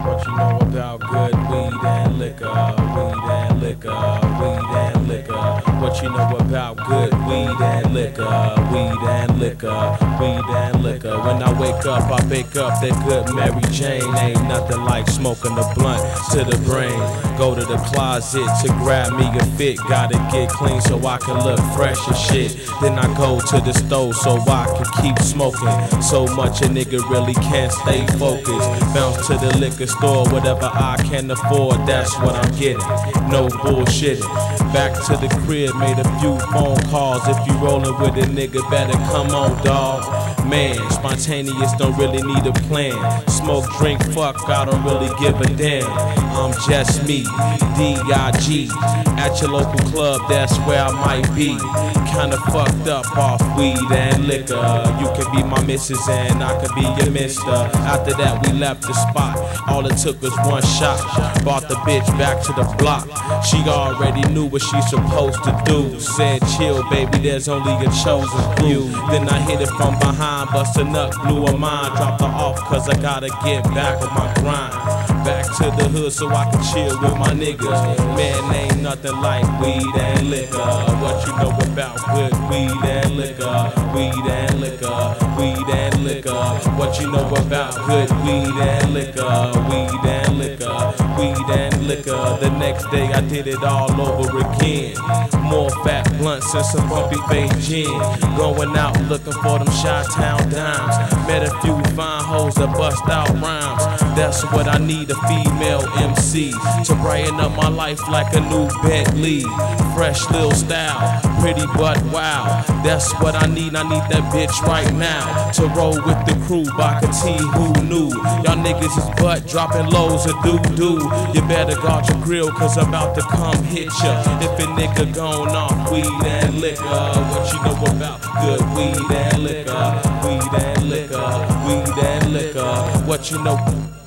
What you know about good weed and liquor, weed and liquor, weed and liquor. What you know about good weed and liquor, weed and liquor, weed and liquor. When I wake up, I bake up that good Mary Jane. Ain't nothing like smoking a blunt to the brain. Go to the closet to grab me a fit. Gotta get clean so I can look fresh and shit. Then I go to the stove so I can keep smoking. So much a nigga really can't stay focused. Bounce to the liquor store, whatever I can afford, that's what I'm getting. No bullshitting. Back to the crib, made a few phone calls. If you rollin' with a nigga, better come on, dawg. Man, spontaneous, don't really need a plan. Smoke, drink, fuck, I don't really give a damn. I'm just me, D.I.G. At your local club, that's where I might be. Kinda fucked up off weed and liquor. You can be my missus and I can be your mister. After that we left the spot, all it took was one shot. Brought the bitch back to the block. She already knew what she's supposed to do. Said chill baby, there's only a chosen few. Then I hit it from behind, bust a nut, blew her mind. Dropped her off cause I gotta get back on my grind. Back to the hood so I can chill with my niggas. Man, ain't nothing like weed and liquor. What you know about good weed and liquor, weed and liquor, weed and liquor. What you know about good weed and liquor, weed and liquor, weed and liquor. The next day I did it all over again. More fat blunts and some bumpy fake gin. Going out looking for them Chi-Town dimes. Met a few fine hoes that bust out rhymes. That's what I need, a female MC to brighten up my life like a new Bentley. Fresh little style, pretty but wow. That's what I need that bitch right now. To roll with the crew, Baka T, who knew? Y'all niggas is butt dropping lows of doo-doo. You better guard your grill cause I'm about to come hit ya. If a nigga gone off weed and liquor. What you know about good weed and liquor, weed and liquor, weed and liquor. What you know?